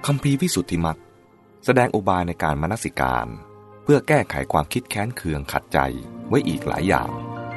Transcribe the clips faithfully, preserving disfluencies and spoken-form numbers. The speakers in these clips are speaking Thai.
คัมภีร์วิสุทธิมรรคแสดงอุบายในการมนสิการเพื่อแก้ไขความคิดแค้นเคืองขัดใจไว้อีกหลายอย่าง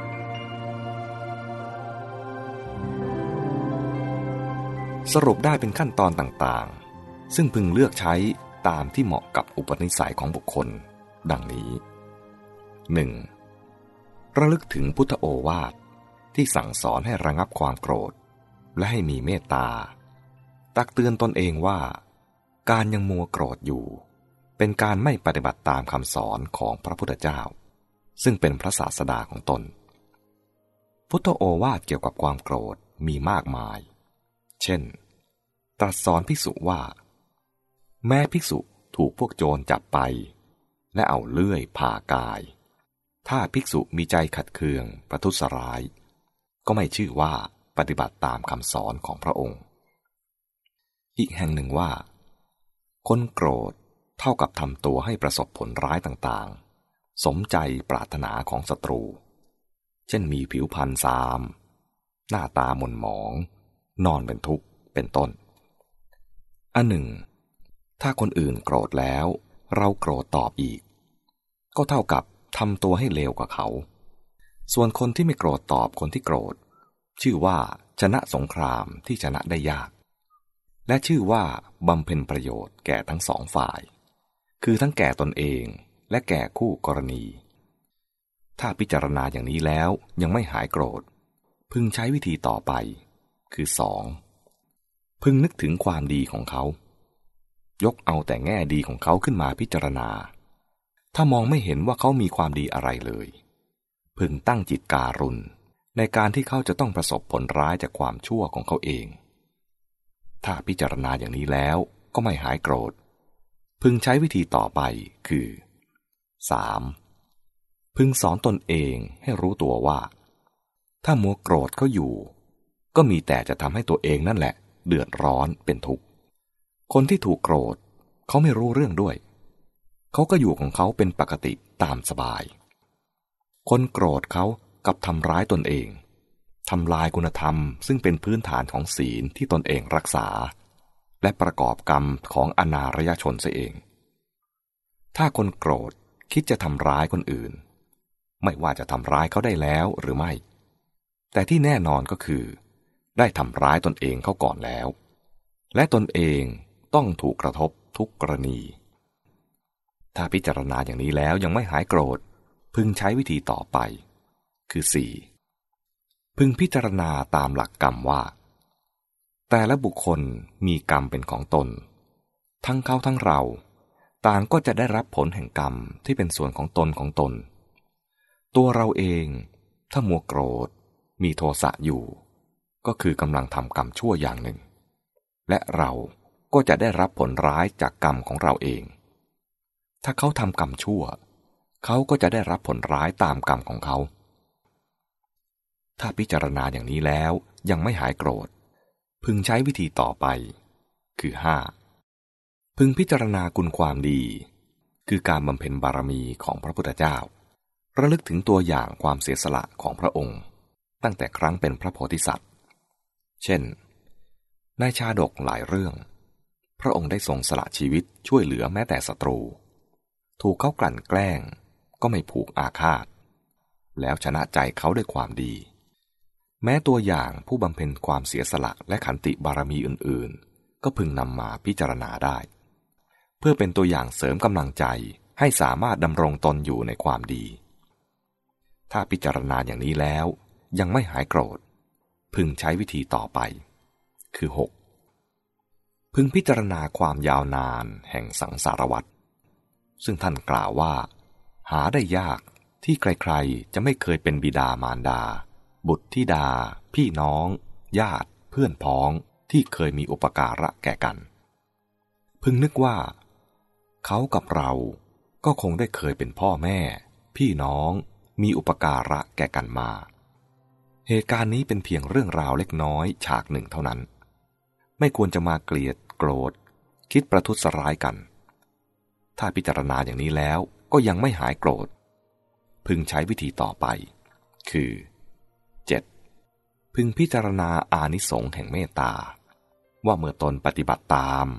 สรุปได้เป็นขั้นตอนต่างๆซึ่งพึงเลือกใช้ตามที่เหมาะกับอุปนิสัยของบุคคลดังนี้ หนึ่ง. ระลึกถึงพุทธโอวาทที่สั่งสอนให้ระงับความโกรธและให้มีเมตตาตักเตือนตนเองว่าการยังมัวโกรธอยู่เป็นการไม่ปฏิบัติตามคำสอนของพระพุทธเจ้าซึ่งเป็นพระศาสดาของตนพุทธโอวาทเกี่ยวกับความโกรธมีมากมายเช่นตรัสสอนภิกษุว่าแม้ภิกษุถูกพวกโจรจับไปและเอาเลื่อยผ่ากายถ้าภิกษุมีใจขัดเคืองประทุษร้ายก็ไม่ชื่อว่าปฏิบัติตามคำสอนของพระองค์อีกแห่งหนึ่งว่าคนโกรธเท่ากับทำตัวให้ประสบผลร้ายต่างๆสมใจปรารถนาของศัตรูเช่นมีผิวพรรณซามหน้าตาหม่นหมองนอนเป็นทุกข์เป็นต้นอันหนึ่งถ้าคนอื่นโกรธแล้วเราโกรธตอบอีกก็เท่ากับทำตัวให้เลวกว่าเขาส่วนคนที่ไม่โกรธตอบคนที่โกรธชื่อว่าชนะสงครามที่ชนะได้ยากและชื่อว่าบำเพ็ญประโยชน์แก่ทั้งสองฝ่ายคือทั้งแก่ตนเองและแก่คู่กรณีถ้าพิจารณาอย่างนี้แล้วยังไม่หายโกรธพึงใช้วิธีต่อไปคือสองพึงนึกถึงความดีของเขายกเอาแต่แง่ดีของเขาขึ้นมาพิจารณาถ้ามองไม่เห็นว่าเขามีความดีอะไรเลยพึงตั้งจิตการุณในการที่เขาจะต้องประสบผลร้ายจากความชั่วของเขาเองถ้าพิจารณาอย่างนี้แล้วก็ไม่หายโกรธพึงใช้วิธีต่อไปคือ สาม. พึงสอนตนเองให้รู้ตัวว่าถ้ามัวโกรธเขาอยู่ก็มีแต่จะทำให้ตัวเองนั่นแหละเดือดร้อนเป็นทุกข์คนที่ถูกโกรธเขาไม่รู้เรื่องด้วยเขาก็อยู่ของเขาเป็นปกติตามสบายคนโกรธเขากับทำร้ายตนเองทำลายคุณธรรมซึ่งเป็นพื้นฐานของศีลที่ตนเองรักษาและประกอบกรรมของอนารยชนเสียเองถ้าคนโกรธคิดจะทำร้ายคนอื่นไม่ว่าจะทำร้ายเขาได้แล้วหรือไม่แต่ที่แน่นอนก็คือได้ทำร้ายตนเองเขาก่อนแล้วและตนเองต้องถูกกระทบทุกกรณีถ้าพิจารณาอย่างนี้แล้วยังไม่หายโกรธพึงใช้วิธีต่อไปคือสี่พึงพิจารณาตามหลักกรรมว่าแต่ละบุคคลมีกรรมเป็นของตนทั้งเขาทั้งเราต่างก็จะได้รับผลแห่งกรรมที่เป็นส่วนของตนของตนตัวเราเองถ้ามัวโกรธมีโทสะอยู่ก็คือกำลังทำกรรมชั่วอย่างหนึ่งและเราก็จะได้รับผลร้ายจากกรรมของเราเองถ้าเขาทำกรรมชั่วเขาก็จะได้รับผลร้ายตามกรรมของเขาถ้าพิจารณาอย่างนี้แล้วยังไม่หายโกรธพึงใช้วิธีต่อไปคือห้าพึงพิจารณาคุณความดีคือการบำเพ็ญบารมีของพระพุทธเจ้าระลึกถึงตัวอย่างความเสียสละของพระองค์ตั้งแต่ครั้งเป็นพระโพธิสัตว์เช่นในชาดกหลายเรื่องพระองค์ได้ทรงสละชีวิตช่วยเหลือแม้แต่ศัตรูถูกเขากลั่นแกล้งก็ไม่ผูกอาฆาตแล้วชนะใจเขาด้วยความดีแม้ตัวอย่างผู้บำเพ็ญความเสียสละและขันติบารมีอื่นๆก็พึงนำมาพิจารณาได้เพื่อเป็นตัวอย่างเสริมกำลังใจให้สามารถดำรงตนอยู่ในความดีถ้าพิจารณาอย่างนี้แล้วยังไม่หายโกรธพึงใช้วิธีต่อไปคือหกพึงพิจารณาความยาวนานแห่งสังสารวัฏซึ่งท่านกล่าวว่าหาได้ยากที่ใครๆจะไม่เคยเป็นบิดามารดาบุตรธิดาพี่น้องญาติเพื่อนพ้องที่เคยมีอุปการะแก่กันพึงนึกว่าเขากับเราก็คงได้เคยเป็นพ่อแม่พี่น้องมีอุปการะแก่กันมาเหตุการณ์นี้เป็นเพียงเรื่องราวเล็กน้อยฉากหนึ่งเท่านั้นไม่ควรจะมาเกลียดโกรธคิดประทุษร้ายกันถ้าพิจารณาอย่างนี้แล้วก็ยังไม่หายโกรธพึงใช้วิธีต่อไปคือเจ็ดพึงพิจารณาอานิสงส์แห่งเมตตาว่าเมื่อตนปฏิบัติตาม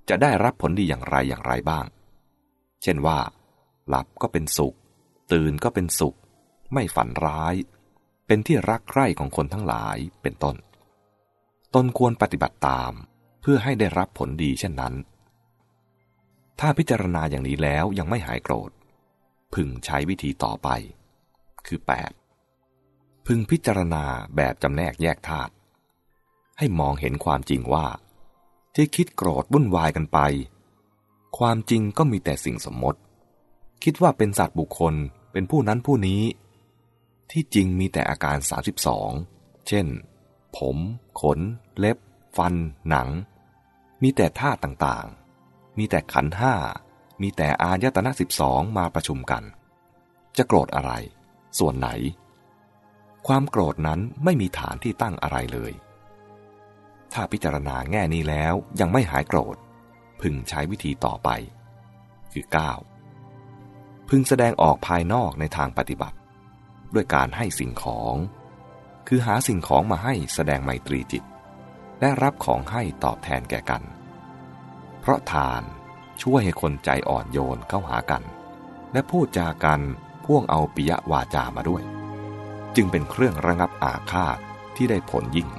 จะได้รับผลดีอย่างไรอย่างไรบ้างเช่นว่าหลับก็เป็นสุขตื่นก็เป็นสุขไม่ฝันร้ายเป็นที่รักใคร่ของคนทั้งหลายเป็นต้นตนควรปฏิบัติตามเพื่อให้ได้รับผลดีเช่นนั้นถ้าพิจารณาอย่างนี้แล้วยังไม่หายโกรธพึงใช้วิธีต่อไปคือแปดพึงพิจารณาแบบจำแนกแยกธาตุให้มองเห็นความจริงว่าที่คิดโกรธวุ่นวายกันไปความจริงก็มีแต่สิ่งสมมติคิดว่าเป็นสัตว์บุคคลเป็นผู้นั้นผู้นี้ที่จริงมีแต่อาการสามสิบสองเช่นผมขนเล็บฟันหนังมีแต่ธาตุต่างๆมีแต่ขันธ์ห้ามีแต่อายตนะสิบสองมาประชุมกันจะโกรธอะไรส่วนไหนความโกรธนั้นไม่มีฐานที่ตั้งอะไรเลยถ้าพิจารณาแง่นี้แล้วยังไม่หายโกรธพึงใช้วิธีต่อไปคือเก้าพึงแสดงออกภายนอกในทางปฏิบัติด้วยการให้สิ่งของคือหาสิ่งของมาให้แสดงไมตรีจิตและรับของให้ตอบแทนแก่กันเพราะทานช่วยให้คนใจอ่อนโยนเข้าหากันและพูดจากันพ่วงเอาปิยวาจามาด้วยจึงเป็นเครื่องระงับอาฆาตที่ได้ผลยิ่ง